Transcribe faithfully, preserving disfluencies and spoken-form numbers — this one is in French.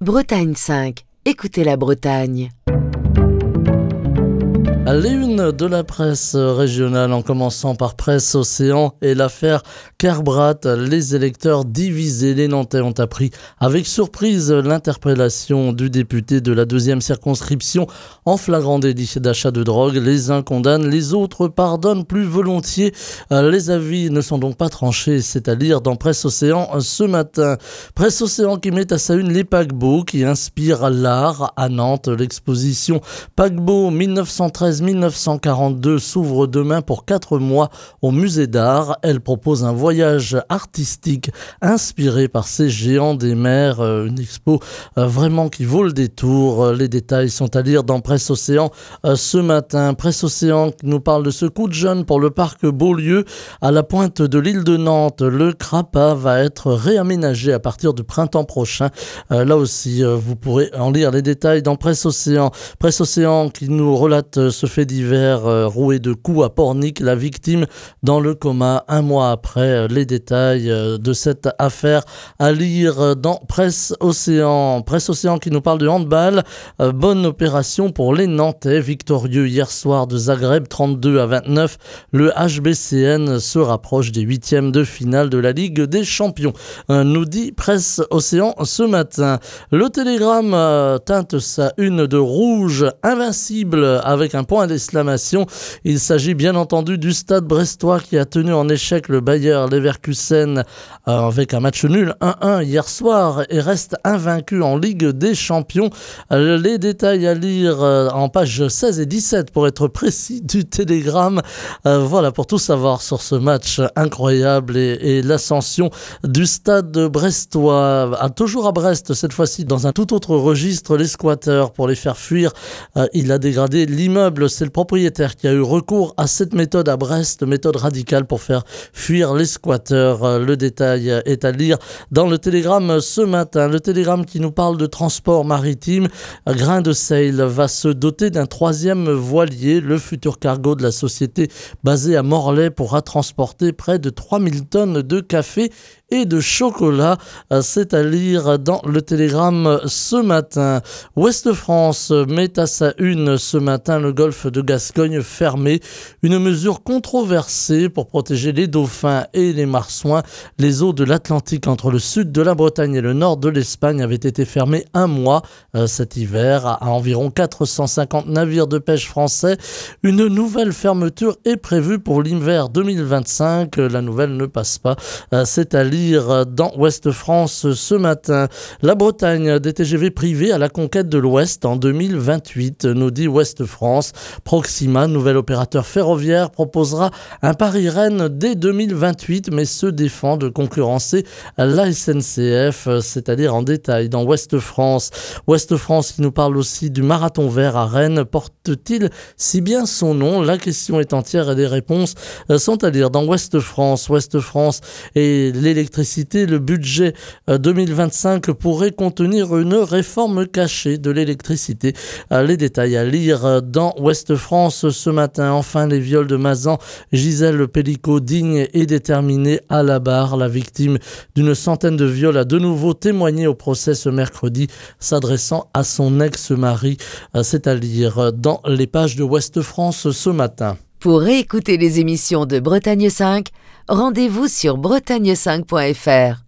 Bretagne cinq, écoutez la Bretagne. Les unes de la presse régionale, en commençant par Presse Océan et l'affaire Kerbrat. Les électeurs divisés, les Nantais ont appris avec surprise l'interpellation du député de la deuxième circonscription en flagrant délit d'achat de drogue. Les uns condamnent, les autres pardonnent plus volontiers. Les avis ne sont donc pas tranchés, c'est à lire dans Presse Océan ce matin. Presse Océan qui met à sa une les paquebots qui inspirent l'art. À Nantes, l'exposition Paquebot mille neuf cent treize mille neuf cent quarante-deux s'ouvre demain pour quatre mois au musée d'art. Elle propose un voyage artistique inspiré par ces géants des mers. Une expo vraiment qui vaut le détour. Les détails sont à lire dans Presse Océan ce matin. Presse Océan qui nous parle de ce coup de jeune pour le parc Beaulieu à la pointe de l'île de Nantes. Le Crapa va être réaménagé à partir du printemps prochain. Là aussi, vous pourrez en lire les détails dans Presse Océan. Presse Océan qui nous relate ce fait divers euh, roué de coups à Pornic, la victime dans le coma un mois après. Les détails euh, de cette affaire à lire dans Presse Océan. Presse Océan qui nous parle de handball. Euh, bonne opération pour les Nantais, victorieux hier soir de Zagreb trente-deux à vingt-neuf. Le H B C N se rapproche des huitièmes de finale de la Ligue des Champions, euh, nous dit Presse Océan ce matin. Le Télégramme euh, teinte sa une de rouge, invincible avec un point d'exclamation. Il s'agit bien entendu du Stade brestois qui a tenu en échec le Bayer Leverkusen euh, avec un match nul un un hier soir et reste invaincu en Ligue des Champions. Euh, les détails à lire euh, en pages seize et dix-sept pour être précis du Télégramme. Euh, voilà pour tout savoir sur ce match incroyable et, et l'ascension du Stade brestois. Ah, toujours à Brest, cette fois-ci dans un tout autre registre, les squatteurs pour les faire fuir. Euh, il a dégradé l'immeuble. C'est le propriétaire qui a eu recours à cette méthode à Brest, méthode radicale pour faire fuir les squatteurs. Le détail est à lire dans le Télégramme ce matin. Le Télégramme qui nous parle de transport maritime. Grain de Sail va se doter d'un troisième voilier. Le futur cargo de la société basée à Morlaix pourra transporter près de trois mille tonnes de café et de chocolat. C'est à lire dans le Télégramme ce matin. Ouest France met à sa une ce matin le golfe de Gascogne fermé. Une mesure controversée pour protéger les dauphins et les marsouins. Les eaux de l'Atlantique entre le sud de la Bretagne et le nord de l'Espagne avaient été fermées un mois euh, cet hiver à environ quatre cent cinquante navires de pêche français. Une nouvelle fermeture est prévue pour l'hiver deux mille vingt-cinq. La nouvelle ne passe pas. Euh, c'est à lire dans Ouest France ce matin. La Bretagne, des T G V privés à la conquête de l'Ouest en deux mille vingt-huit, nous dit Ouest France. Proxima, nouvel opérateur ferroviaire, proposera un Paris-Rennes dès deux mille vingt-huit, mais se défend de concurrencer la S N C F, c'est-à-dire en détail dans Ouest France. Ouest France qui nous parle aussi du marathon vert à Rennes. Porte-t-il si bien son nom? La question est entière et les réponses sont à lire dans Ouest France. Ouest France et l'électricité. Le budget deux mille vingt-cinq pourrait contenir une réforme cachée de l'électricité. Les détails à lire dans Ouest France ce matin. Enfin, les viols de Mazan. Gisèle Pellicot, digne et déterminée à la barre. La victime d'une centaine de viols a de nouveau témoigné au procès ce mercredi, s'adressant à son ex-mari. C'est à lire dans les pages de Ouest France ce matin. Pour réécouter les émissions de Bretagne cinq, rendez-vous sur bretagne cinq point f r.